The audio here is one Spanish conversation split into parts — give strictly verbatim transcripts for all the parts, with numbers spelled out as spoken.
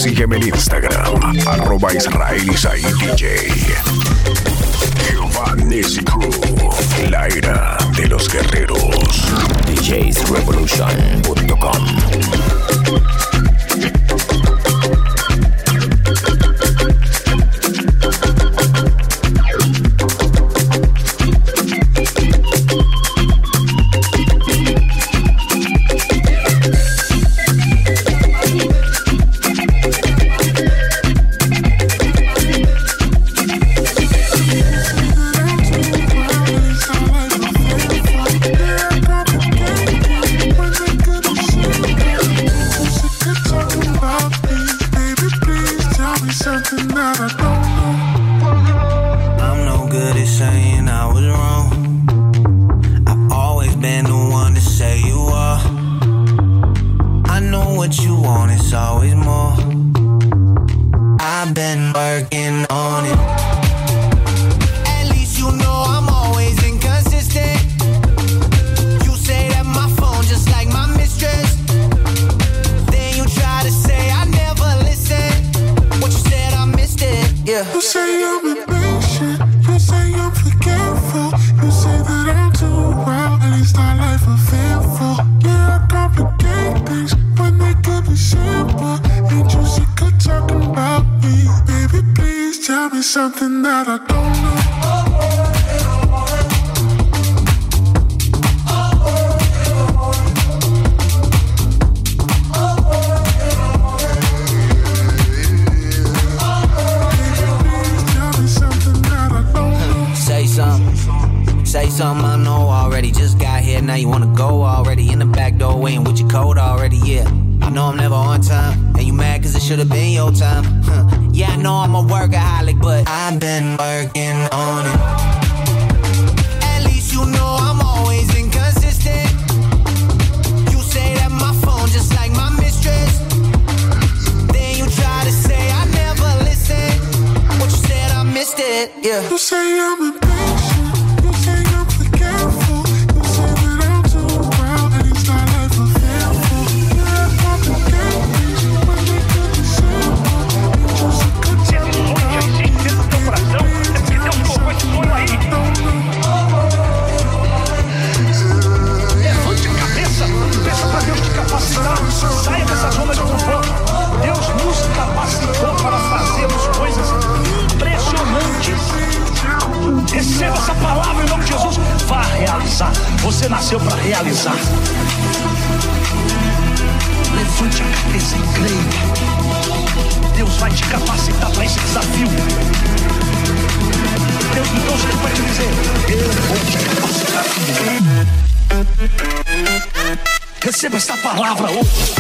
Sígueme en Instagram, arroba Israel Isaí D J. Jehová Nessie Crew, la era de los guerreros. D Js Revolution punto com. Something that I don't know. Say something, say something I know already. Just got here, now you wanna go already. In the back door, waiting with your coat already, yeah. I know I'm never on time, and you mad cause it should've been your time. Huh. Yeah, I know I'm a workaholic, but I've been working on it. At least you know I'm always inconsistent. You say that my phone just like my mistress. Then you try to say I never listened. What you said, I missed it, yeah. You say I'm impatient, you say I'm forgetful. You say that I'm too wild, and it's not life I'm fearful. Yeah, I complicate things when they could be simple. You just a good time about me, baby, tell me something that I don't know. Levante a cabeça e peça para Deus te capacitar. Saia dessa zona de conforto. Deus nos capacitou para fazermos coisas impressionantes. Receba essa palavra em nome de Jesus. Vá realizar. Você nasceu para realizar. Levante a cabeça e creia. Deus vai te capacitar para esse desafio. Deus me trouxe aqui para te dizer: eu vou te capacitar. Receba essa palavra hoje.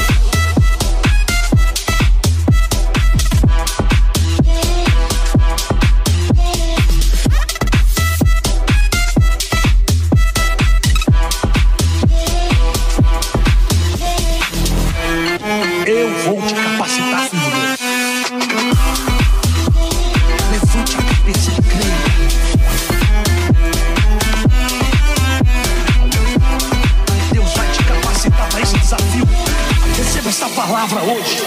Eu vou te capacitar, filho de Deus. Levante a cabeça e creia. Deus vai te capacitar para esse desafio. Receba essa palavra hoje.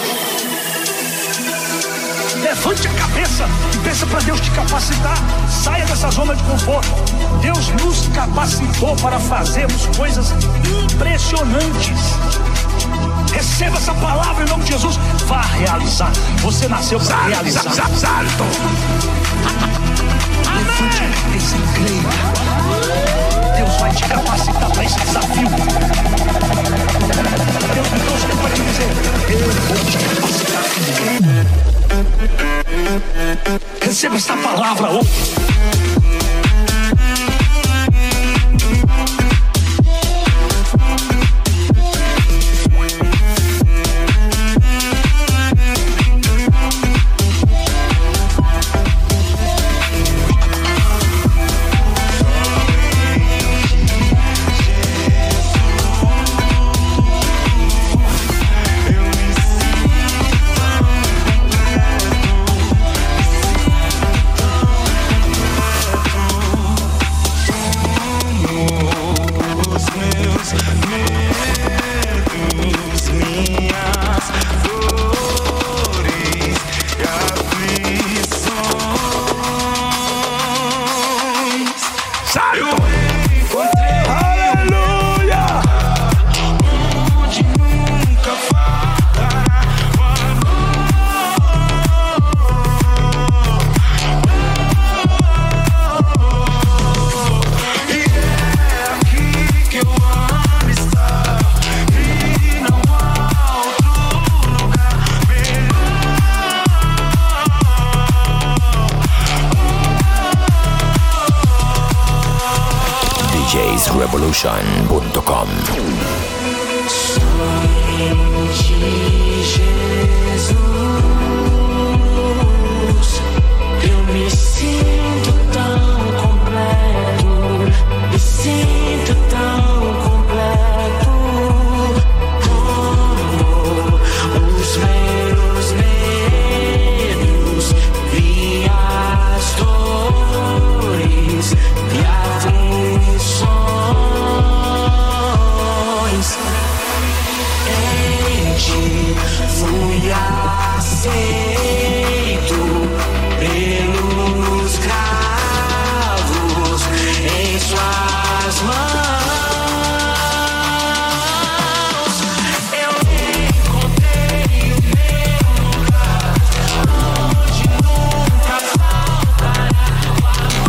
Levante a cabeça e peça para Deus te capacitar. Saia dessa zona de conforto. Deus nos capacitou para fazermos coisas impressionantes. Receba essa palavra em nome de Jesus. Vá realizar. Você nasceu para realizar. Salto. Levante a cabeça e creia. Deus vai te capacitar para esse desafio. Deus me trouxe aqui para te dizer: eu vou te capacitar. Receba essa palavra hoje. revolution punto com. Jesus, eu me sinto tão completo, me sinto tão completo, como os meus medos, vi as dores e aflições. Em ti fui aceito pelos cravos em suas mãos. Eu encontrei o meu lugar, onde nunca faltará o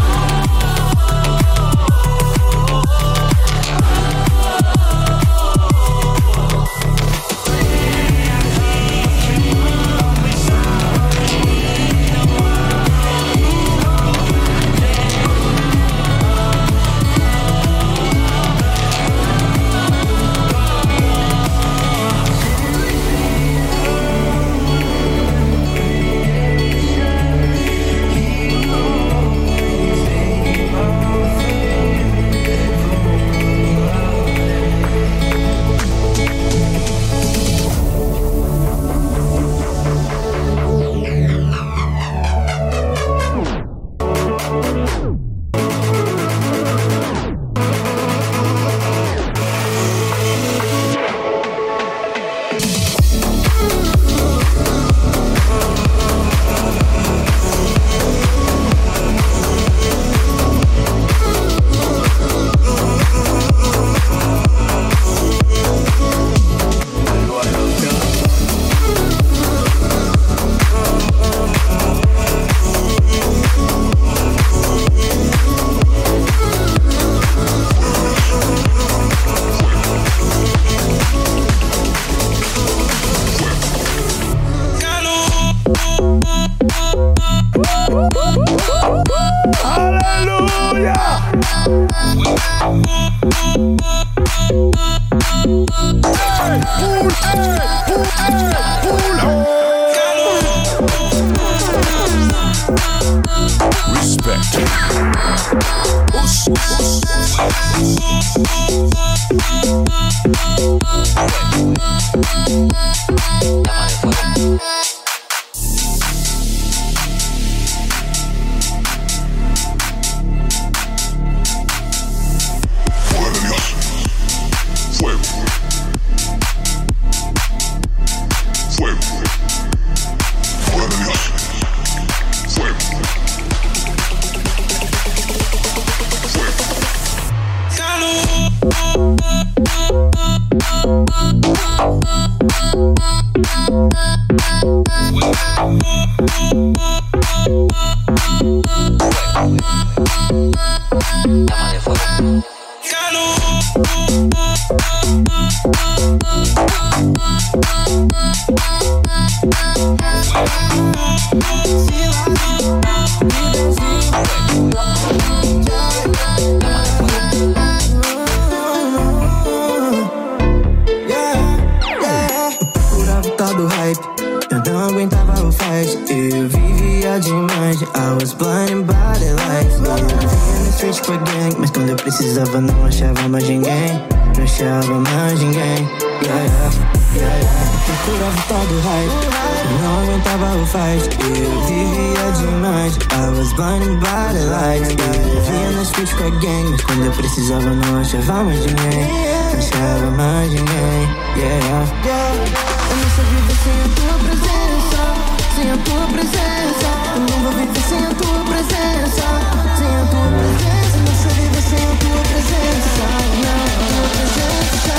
precisava, não achava mais ninguém, não achava mais ninguém, yeah, yeah, yeah, yeah. Procurava todo o hype, não aguentava o fight, eu vivia demais, I was blinded by the lights, yeah. Vivia nas streets com a gang, mas quando eu precisava não achava mais ninguém, não achava mais ninguém, yeah, yeah. Eu não sei viver sem a tua presença, sem a tua presença, eu não vou viver sem a tua presença, sem a tua presença. Sem a tua presença, não, a tua presença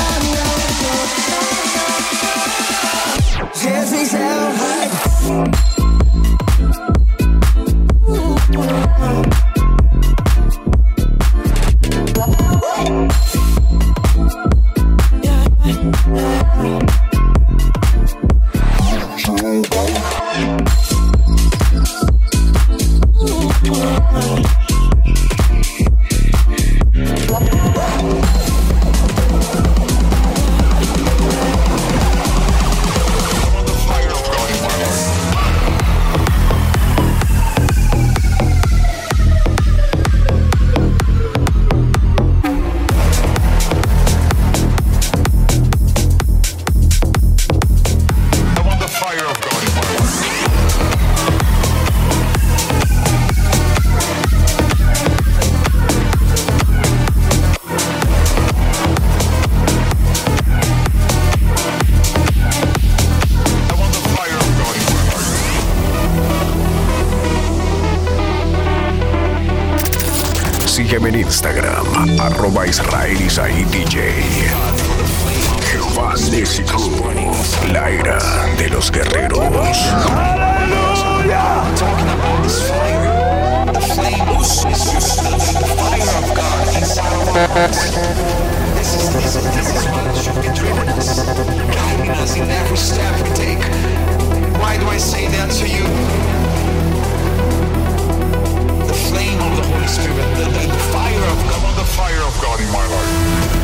me Jesus é o rei. Sígueme en Instagram, arroba Israel Isaí D J. Jehová Nesi Crew, la era de los guerreros. In every step we take. Why do I say that to you? The flame of the Holy Spirit, the, the, the fire of God, the fire of God in my life.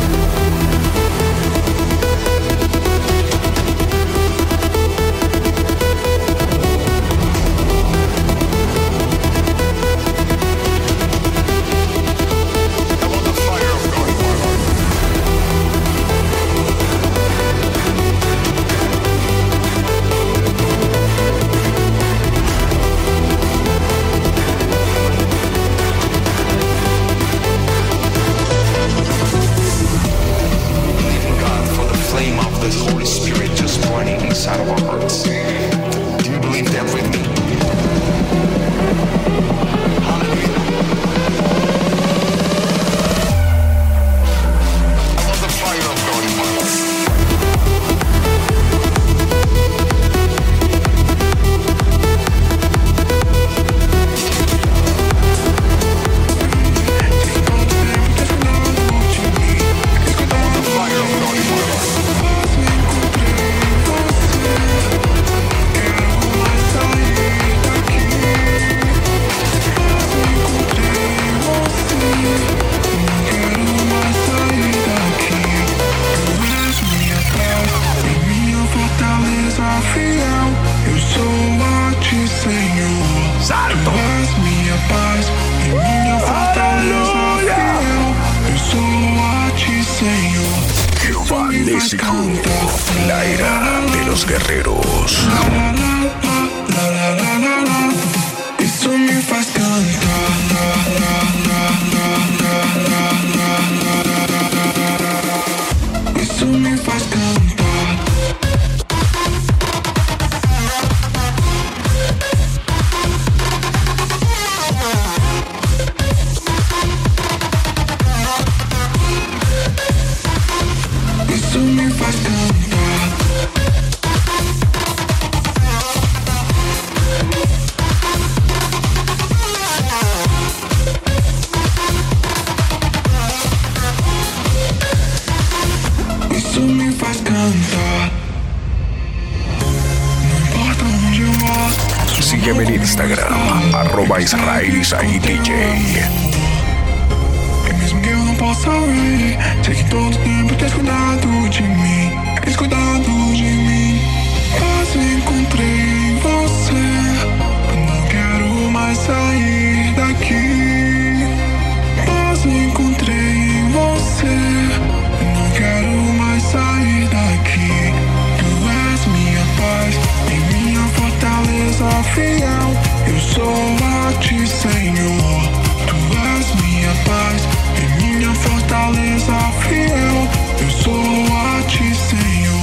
La era de los guerreros. Isso me faz cantar. Isso me faz cantar. Isso me faz cantar. Isso me faz cantar. Não importa onde eu vou. Sígueme en Instagram, arroba Israel Isaí D J. E mesmo que eu não possa ver, sei que todo tempo tens cuidado de mim, tens cuidado de mim. Mas encontrei você, não quero mais sair daqui. Mas encontrei você, não quero mais sair daqui. Tu és minha paz e minha fortaleza fiel. Eu sou a ti, Senhor. Tu és minha paz e minha fortaleza fiel. Eu sou a ti, Senhor.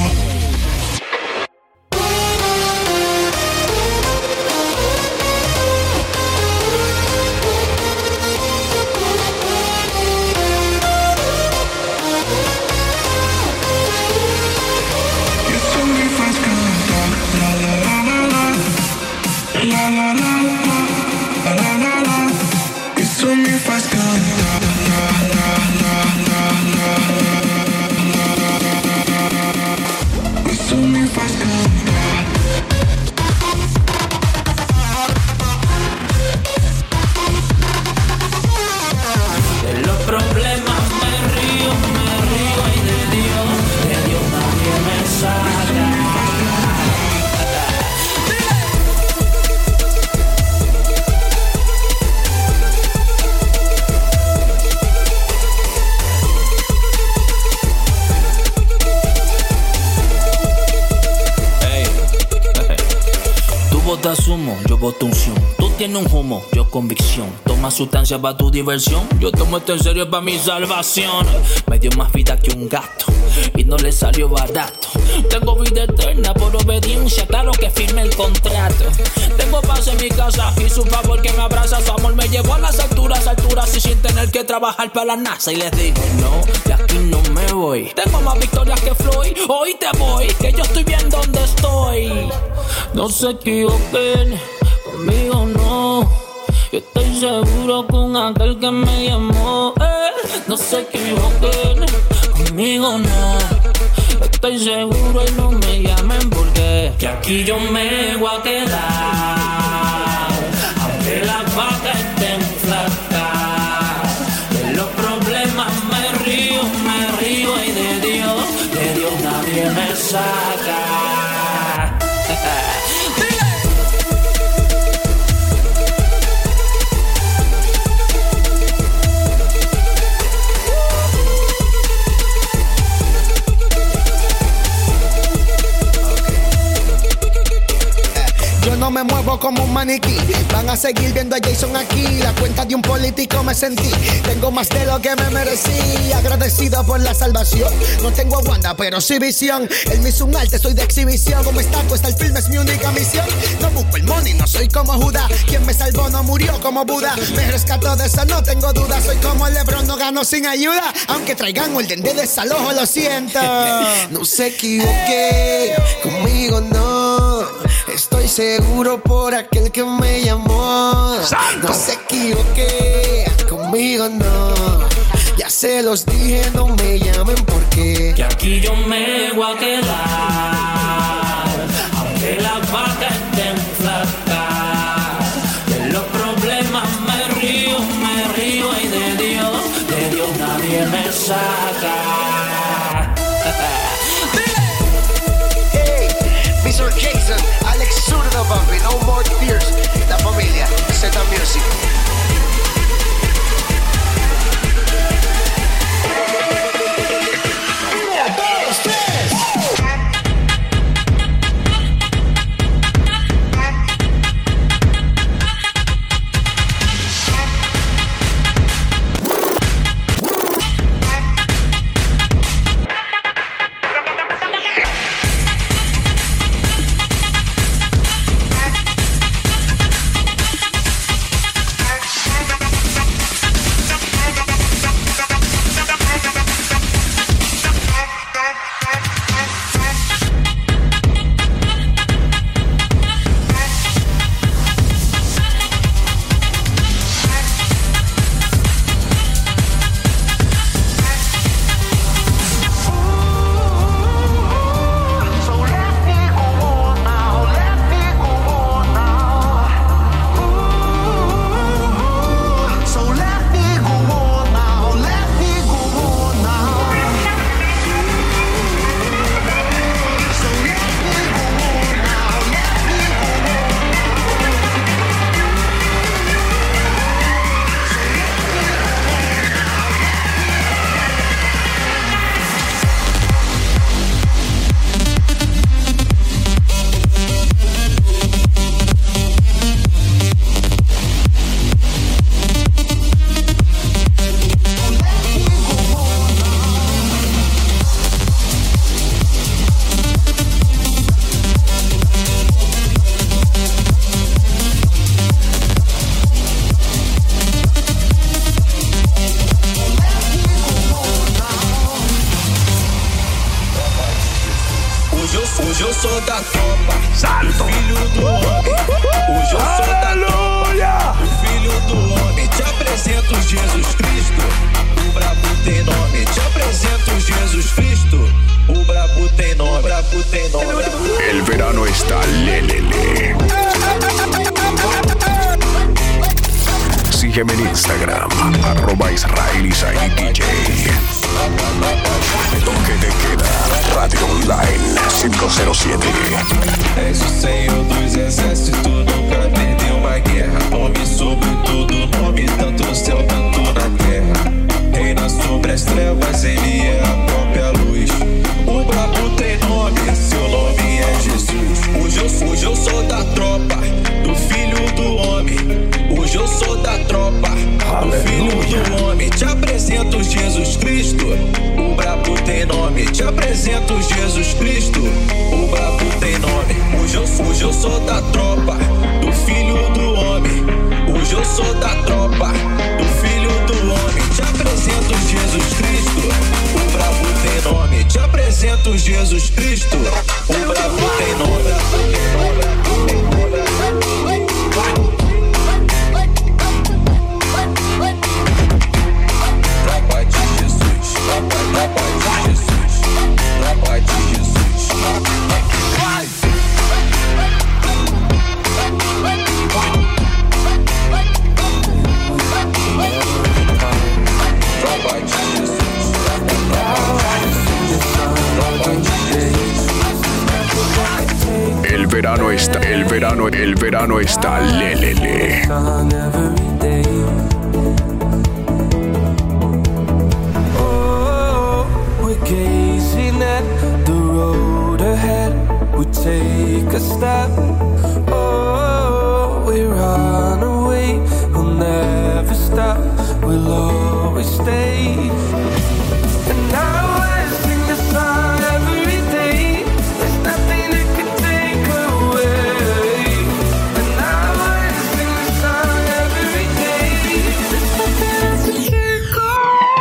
Isso me faz cantar. La la la la la. La la la la. La la la la. Isso me faz cantar. La la la la la. Isso me faz cantar. De los problemas me río, me río y de Dios, de Dios nadie me saca. Ey, tú botas humo, yo boto unción. Tú tienes un humo, yo convicción. Toma más sustancia para tu diversión. Yo tomo esto en serio para mi salvación. Me dio más vida que un gato y no le salió barato. Tengo vida eterna por obediencia, claro que firme el contrato. Tengo paz en mi casa y su favor que me abraza. Su amor me llevó a las alturas, alturas y sin tener que trabajar para la NASA. Y les digo, no, de aquí no me voy. Tengo más victorias que Floyd, hoy te voy, que yo estoy bien donde estoy. No se equivoquen, conmigo no. Yo estoy seguro con aquel que me llamó. Eh, no se equivoquen, conmigo no. Estoy seguro y no me llamen porque que aquí yo me voy a quedar. Aunque las vacas estén flacas, de los problemas me río, me río y de Dios, de Dios nadie me saca. Yo no me muevo como un maniquí. Van a seguir viendo a Jason aquí. La cuenta de un político me sentí. Tengo más de lo que me merecí. Agradecido por la salvación. No tengo a Wanda, pero sí visión. El me hizo un arte, soy de exhibición. Como estatua, está el filme, es mi única misión. No busco el money, no soy como Judá. Quien me salvó no murió como Buda. Me rescató de eso, no tengo duda. Soy como LeBron, no gano sin ayuda. Aunque traigan orden de desalojo, lo siento. No se equivoque, conmigo no. Estoy seguro por aquel que me llamó. ¡Santo! No se equivoque, conmigo no. Ya se los dije, no me llamen porque que aquí yo me voy a quedar. Aunque las vacas estén flacas, de los problemas me río, me río y de Dios, de Dios nadie me saca. Hey, mister Jason, Alex Zurdo, papi, no more tears. La familia, Z Music. Hoje eu sou da tropa, Santo! filho do homem. Hoje eu sou da tropa, o filho do homem. Te apresento Jesus Cristo, o brabo tem nome. Te apresento Jesus Cristo, o brabo tem nome. O brabo tem nome. El verano está lelele. Sígueme en Instagram, arroba Israel Isaí D J. Toque de queda, Radio Online cinco cero siete. És o Senhor dos exércitos, nunca perdeu uma guerra. Nome sobre tudo, nome tanto no céu, tanto na terra. Reina sobre as trevas, ele é a própria luz. O brabo tem nome, seu nome é Jesus. Hoje eu, hoje eu sou da tropa, do filho do homem. Hoje eu sou da tropa, tem nome. Te apresento Jesus Cristo, o brabo tem nome. Hoje eu, hoje eu sou da tropa, do filho do homem. Hoje eu sou da tropa, do filho do homem. Te apresento Jesus Cristo, o brabo tem nome. Te apresento Jesus Cristo, o brabo tem nome. Tropa de Jesus, tropa, tropa de Jesus, tropa de Jesus. Vai! Tropa de Jesus, tropa de Jesus. El verano está, el verano, el verano está lelele. Oh, we're gazing at the road ahead. We take a step. Oh, we run away. We'll never stop. We'll always stay. And now I sing the song every day. There's nothing that can take away. And now I sing the song every day. There's nothing that can take away.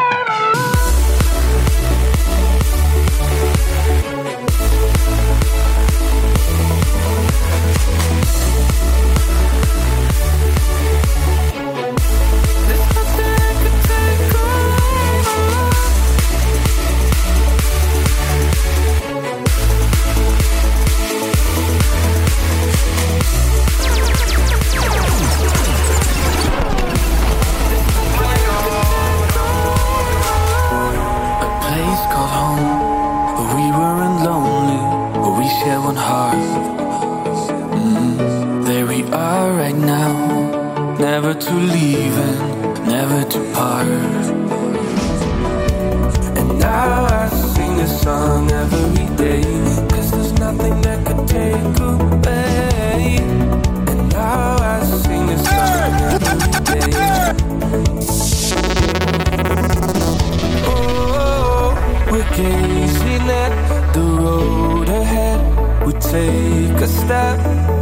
Never to leave and never to part. And now I sing this song every day, 'cause there's nothing that could take away. And now I sing this song every day. Oh, we're gazing at the road ahead. We take a step.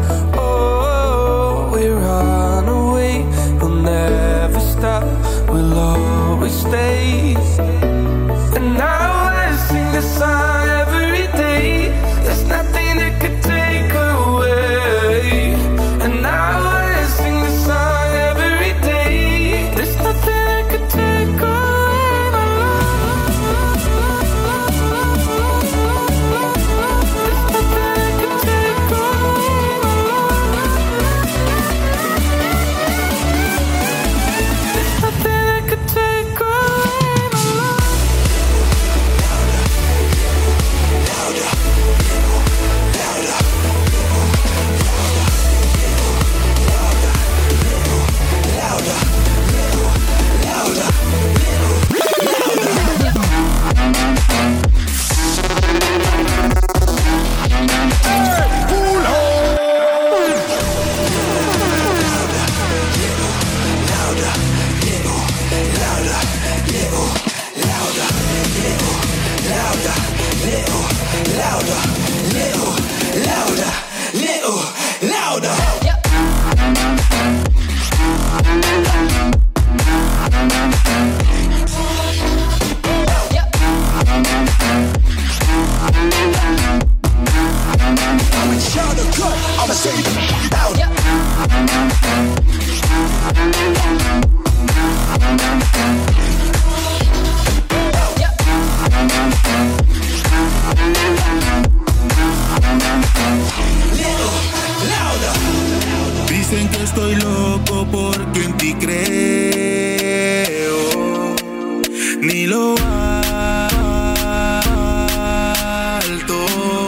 Oh, we run away. We'll never stop. We'll always stay. And now I sing this song every day. There's nothing that could take away. And now I sing this song every day. There's nothing that could take away. Dicen que estoy loco porque en ti creo, ni lo alto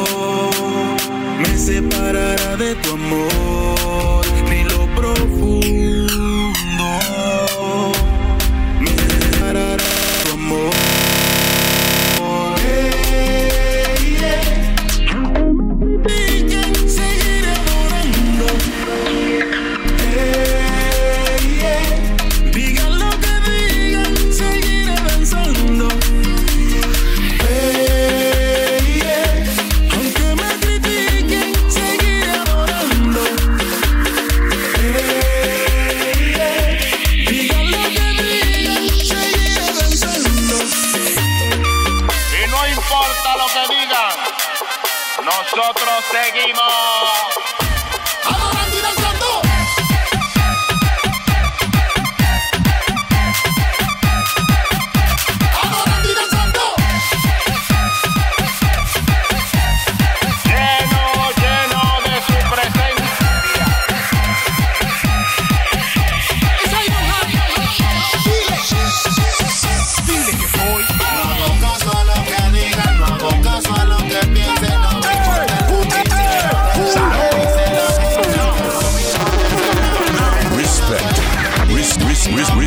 me separará de tu amor, ni lo profundo me separará de tu amor. Hey,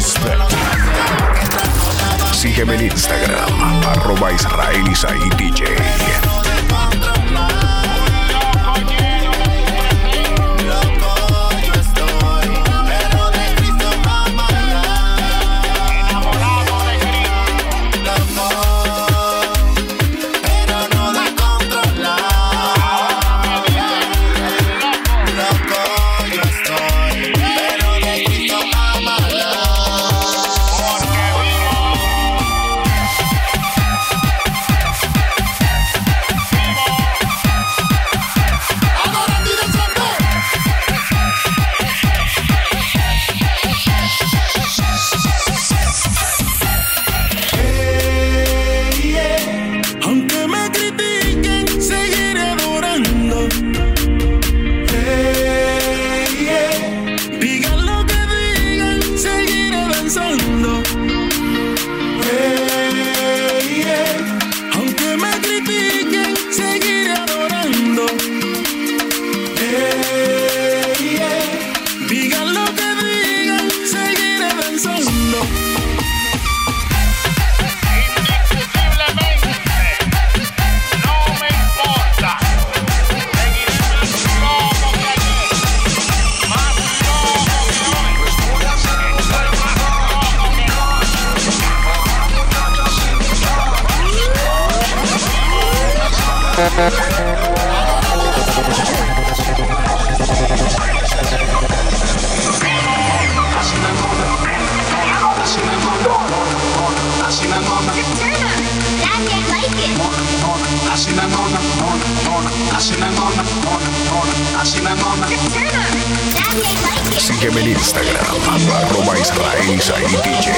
Respect. Sígueme en Instagram, arroba Israel Isaí D J. Sígueme en Instagram, arroba Israel Isaí D J.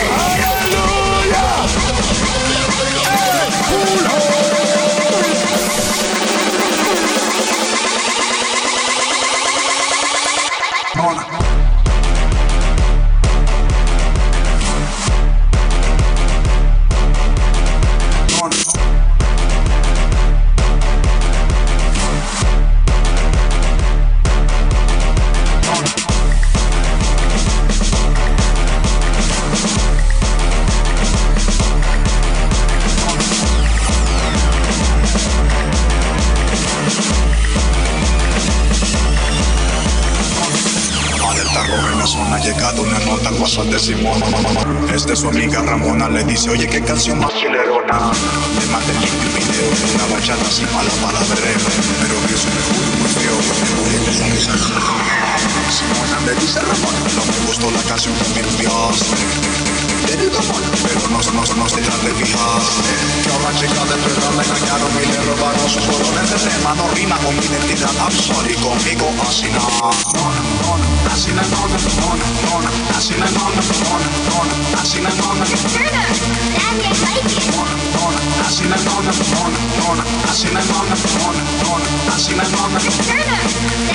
Ha llegado una nota guasón de Simón. Es de su amiga Ramona. Le dice, oye, qué canción más chilerona. Le manda el link del video de una bachata sin mala palabrería, pero que es un juro muy feo. Simona le dice, Ramona, no me gustó la canción que me enviaste. Pero no, no, no se trata de fijaste que a una chica de tu edad la engañaron y le robaron sus colores de tema. No rima con mi identidad absoluta y conmigo así no. Así no, no, no, no, así no, no, no, no, así no, no, no. Así no, no, no, no, así no, no, no, así no, no, no.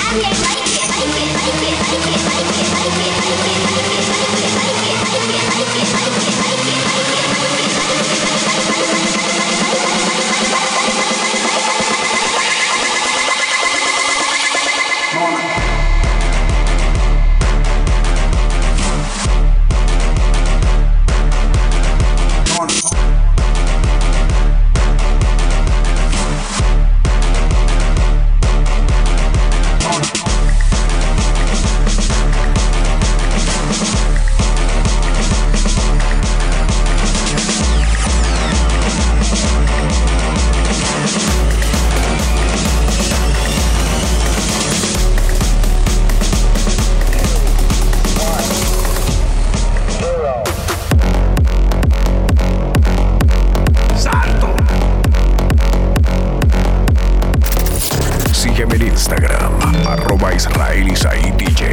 Sígueme en Instagram, arroba Israel Isaí D J.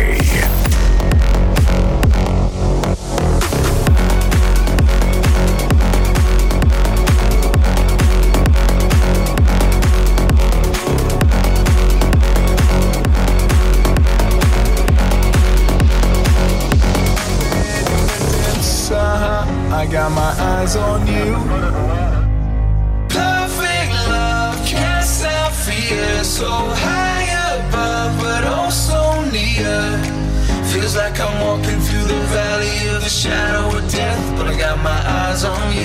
I got my eyes on you. Perfect love, can't stop fear. So high above, but oh so near. Feels like I'm walking through the valley of the shadow of death, but I got my eyes on you.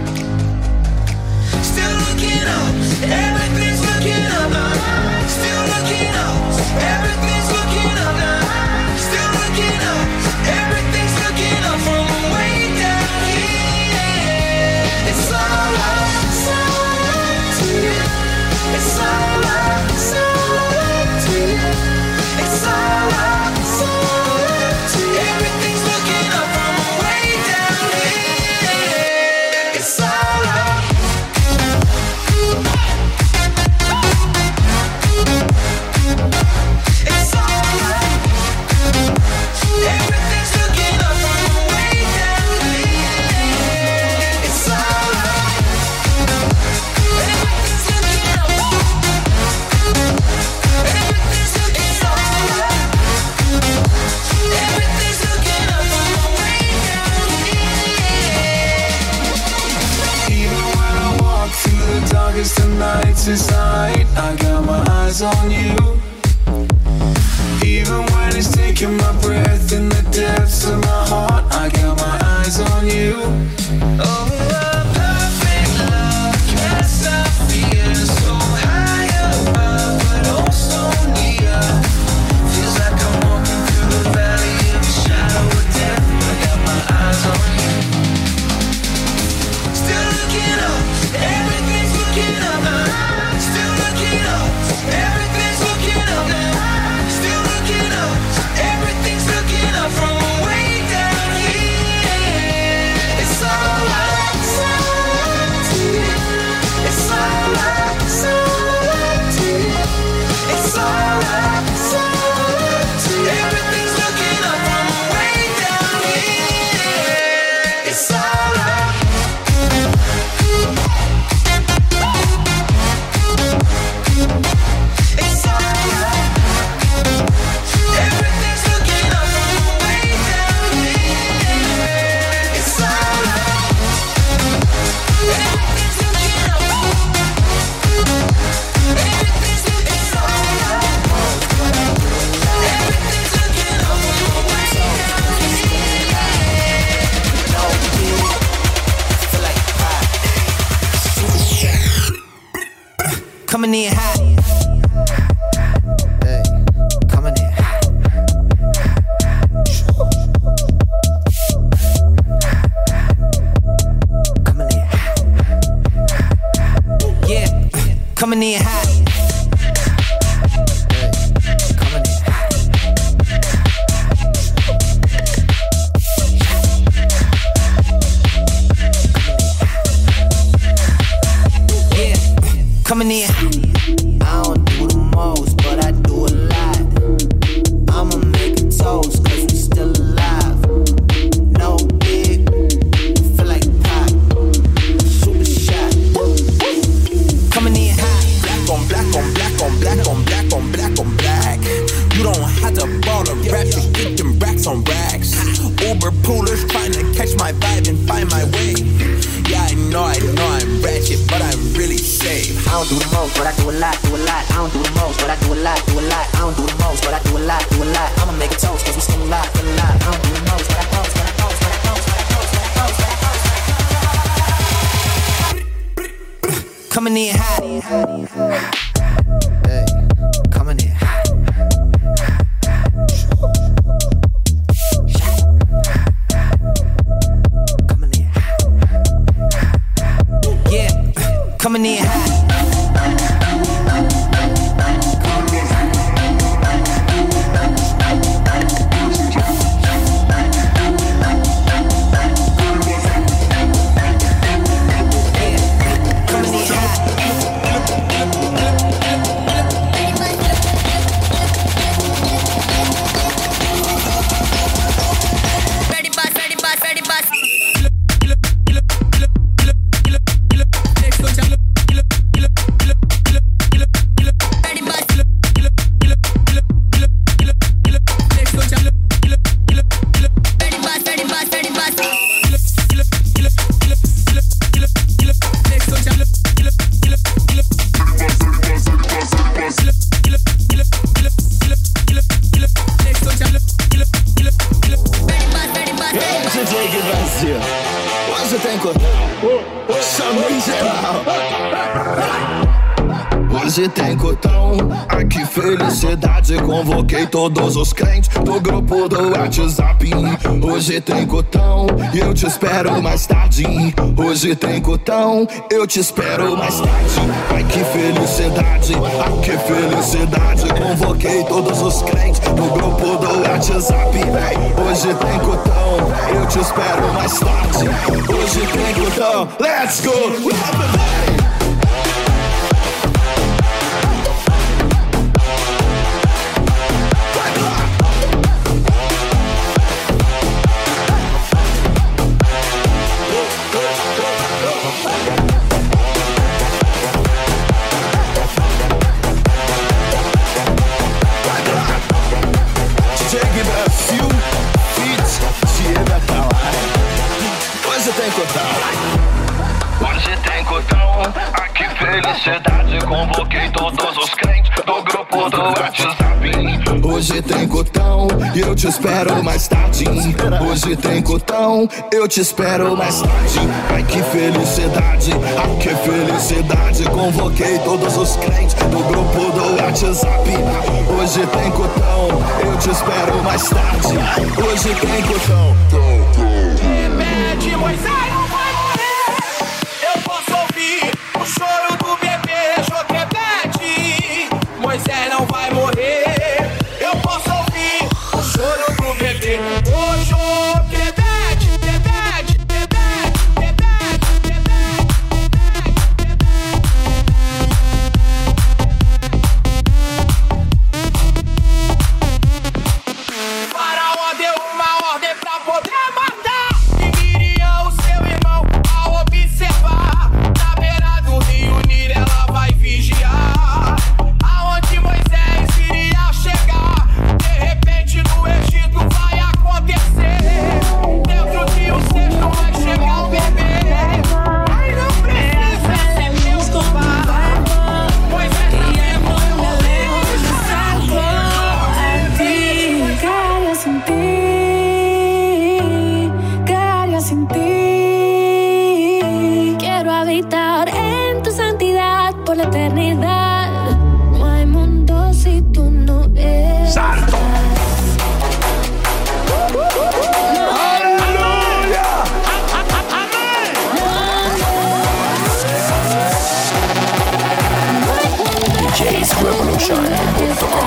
Still looking up, everything's looking up now. Still looking up, everything's looking up now. Still looking up, everything's looking up from way down here. It's all up, it's all up to you. It's all up, it's all up to you. It's all up, it's all up to you. Everything's looking up from way down here. It's all up. It's all up. Everything's looking up from way down here. It's all up. Everything's looking up. Everything's looking up. Everything's looking up from way down here. Even when I walk through the darkest of nights, it's night. I got my eyes on you. Even when it's taking my breath in the depths of my heart, I got my eyes on you. Oh, a perfect love, yes, I feel so high above, but oh so near. Feels like I'm walking through the valley of the shadow of death, but I got my eyes on you. Still looking up, everything's looking up now. Still looking up, everything's looking up now. Still looking up, everything's looking up from way down here. It's all up, it's all up to you. It's all up, it's all up to you. It's all up, it's all up to you. Everything's looking up from way down here. It's all up. It's all up. Everything's looking up from way down here. It's all up. Everything's looking up. Everything's looking all up. Everything's looking up from way down here. No, feel like hot. Coming in hot. Hey, coming in hot. Coming in hot. Yeah, coming in hot. Hey, coming in hot. Yeah, coming in hot. I don't do the most, but I do a lot. I'ma make a toast, cause we still alive. No big, feel like pop. Super shot. Coming in hot. Black on black on black on black on black on black on black. You don't have to ball a rap to get them racks on racks. Uber poolers trying to catch my vibe and find my way. Yeah, I know, I know I'm ratchet, but I'm really safe. I don't do the most, but I do a lot, do a lot. I don't do the most, but I do a lot, do a lot. I don't do the most, but I do a lot, do a lot. I'ma make a toast, cause we still alive, still alive. I don't do the most, but I post, but I post, but I post, but I post, but I post, but I post. Coming in hot. Hey, coming in hot. Coming in hot. Yeah, coming in hot. Hoje tem cotão, ai que felicidade. Convoquei todos os crentes do grupo do WhatsApp. Hoje tem cotão e eu te espero mais tarde. Hoje tem cotão, eu te espero mais tarde. Ai que felicidade, ai que felicidade. Convoquei todos os crentes do grupo do WhatsApp. Hoje tem cotão, eu te espero mais tarde. Hoje tem cotão, let's go! Hoje tem cotão, ai que felicidade. Convoquei todos os crentes do grupo do WhatsApp. Hoje tem cotão e eu te espero mais tarde. Hoje tem cotão, eu te espero mais tarde. Ai que felicidade, ai que felicidade. Convoquei todos os crentes do grupo do WhatsApp. Hoje tem cotão, eu te espero mais tarde. Hoje tem cotão. Repete, Moisés não vai morrer. Eu posso ouvir o choro do bebê. Joquebete, Moisés não vai morrer. Eu posso ouvir o choro do bebê. Ô Joquebete, bebete, bebete, bebete, bebete. Faraó deu uma ordem pra poder matar. E Miriam, o seu irmão, ao observar, na beira do rio Nilo ela vai vigiar, aonde Moisés iria chegar. De repente no Egito vai acontecer. Dentro de um cesto vai chegar o bebê. Ai, não precisa se preocupar. Moisés também vai morrer. Quedaría sin ti, quedaría sin ti. Quiero habitar en tu santidad por la eternidad. No hay mundo si tú no estás. Salto. D Js Revolution punto com.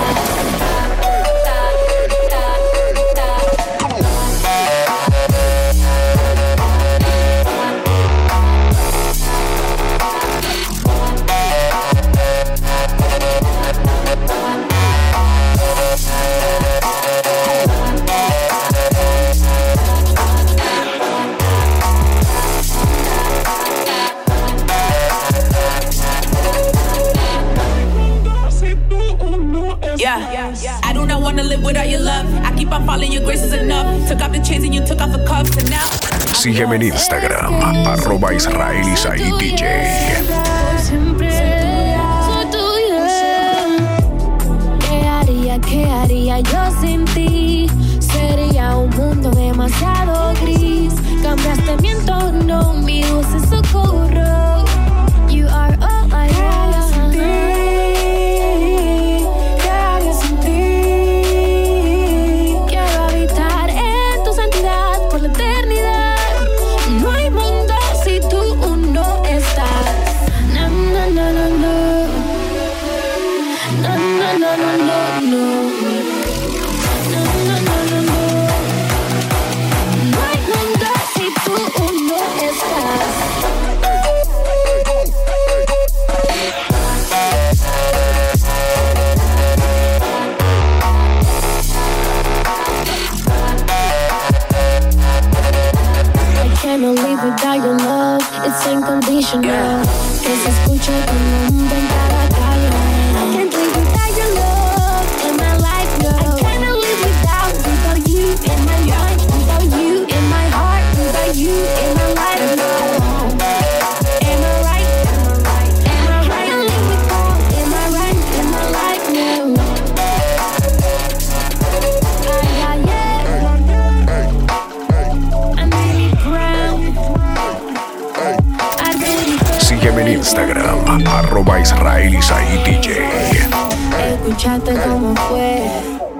Yeah, I do not wanna live without your love. I keep on following your grace is enough. Took off the chains and you took off the cuffs and now. Sígueme en Instagram, arroba Israel Isaí D J. Siempre soy tuya. ¿Qué haría, qué haría yo sin ti? Sería un mundo demasiado gris. Cambiaste mi entorno, mi dulce socorro. You are all I have. ¿Qué haría sin ti? Quiero habitar en tu santidad por la eternidad. No hay mundo si tú no estás. No, no, no, no, no. No, no, no, no, no, no. No, no, no, no, no. No hay mundo si tú no estás. I cannot live without your love. It's unconditional. Que se escucha como un vento a la calle. I can't live without your love in my life, no. I cannot live without, without you in my life, without you in my heart, without you in my life, no. Am I right? Am I right? Am I right? I live without. Am I right? Am I right? No. Ay, ay, yeah. I'm really proud. I really en Instagram, arroba Israel Isaí D J. Escuchaste cómo fue.